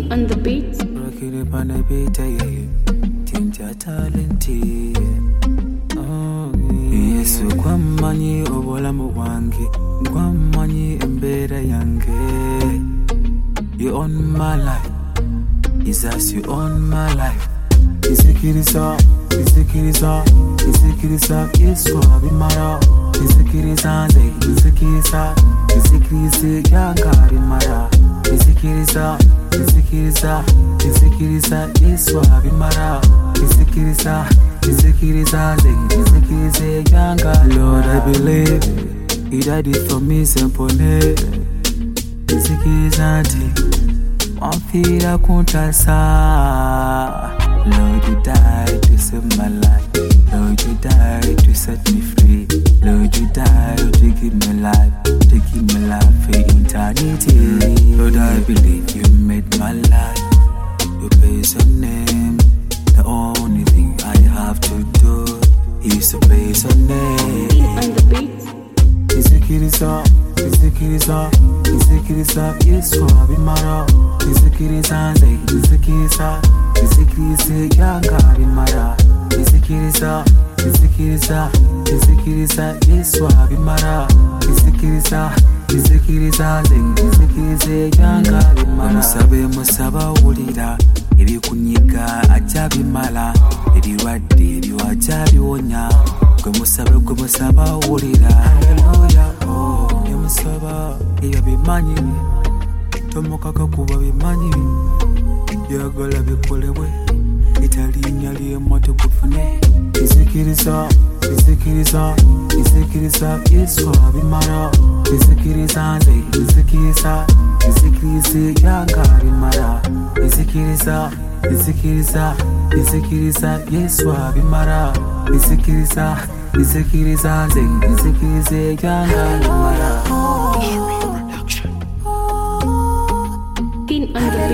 King on the beat. Rock it up on the beat, change your talent. Yes, Kwamani Obola Mwangi, Kwamani Mbeda Yange. You own my life, Jesus, you own my life. Isikiriza, Isikiriza, Isikiriza, Yesu abimara. Isikiriza, Isikiriza, Isikiriza, Yanga abimara. Isikiriza, Isikiriza, Isikiriza, Yesu abimara. Isikiriza, Isikiriza, Isikiriza, Yanga. Lord, I believe He died it for me, simple name. Isikiriza, Mafia kuntasa. Lord, you died to save my life. Lord, you died to set me free. Lord, you died to give me life, to give me life for eternity. Lord, I believe you made my life. You praise your name. The only thing I have to do is to praise your name. King on the beat. Isikiriza, Isikiriza, Isikiriza, Yesu abimara. Isikiriza, Isikiriza, Isikiriza, Yanga abimara. Isikiriza, Isikiriza, Isikiriza, Yesu abimara. Isikiriza, Isikiriza, Isikiriza, Yanga abimara. Musabe musaba wulira ebikunyiga ajabimala ebiwadde ebiwajabiwonya. Gwe musaba wulira. Hallelujah, oh, musaba eyo bimanyi tomukaka kuba bimanyi byagala bikolebwe italinnya ly'emmoto kufune. Isikiriza, Isikiriza, Isikiriza, Yesu abimara. Isikiriza, Isikiriza, Isikiriza, Yanga abimara. Isikiriza, Isikiriza, Isikiriza, Yesu abimara. Isikiriza, Isikiriza, Isikiriza, Yanga abimara. King on the